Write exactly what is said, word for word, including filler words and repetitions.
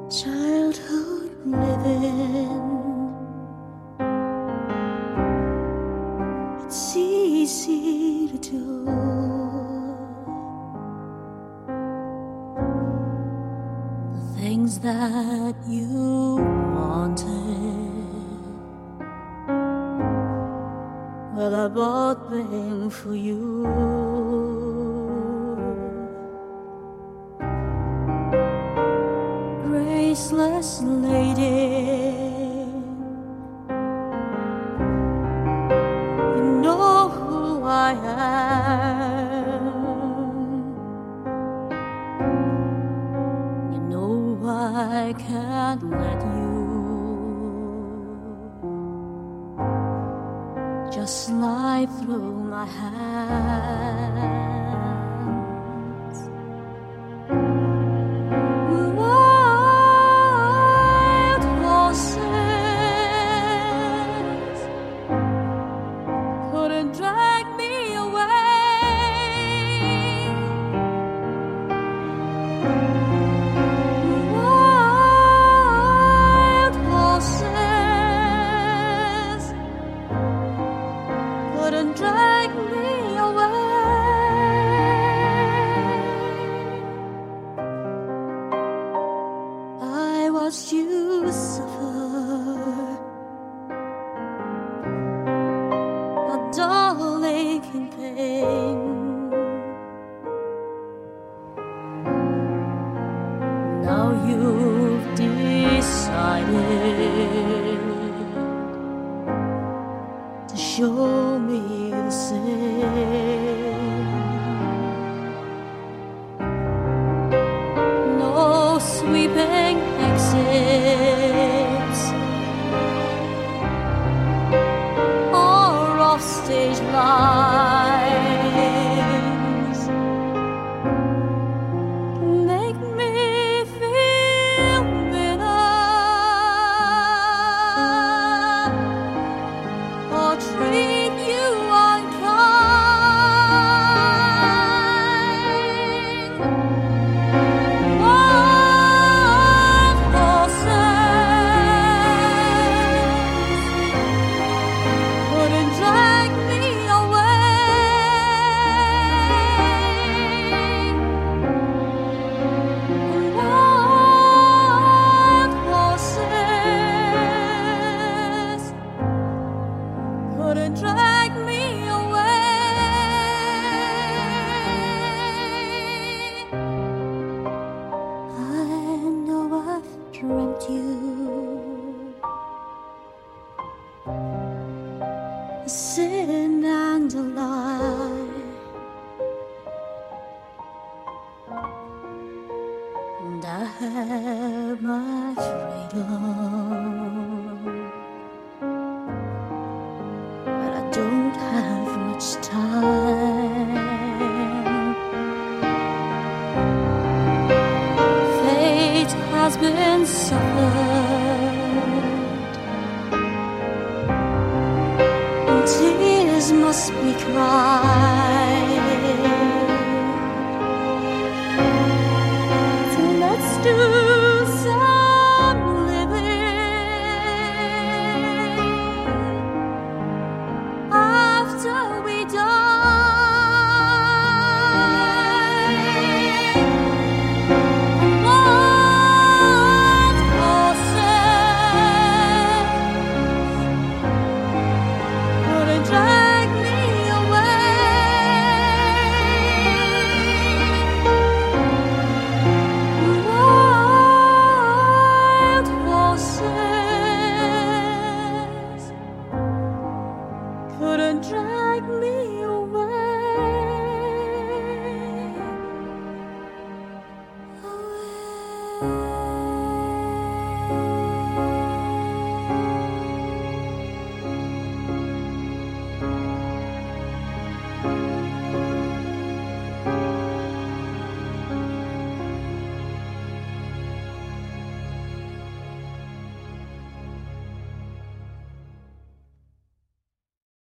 Childhood living, it's easy to do. The things that you wanted, well, I bought them for you. Graceless lady, you know who I am. You know I can't let you just slide through my hands. Drag me away. Wild horses couldn't drag me away. I watched you suffer, dull aching pain. Now you've decided to show me the same. No sweeping exits, stage lines make me feel bitter or treat you unkind. Wild horses couldn't drag me away. Wild horses couldn't drag me away. I know I've dreamt you a sin and a lie, and I have my freedom, but I don't have much time. Fate has been suffered, tears must be cried.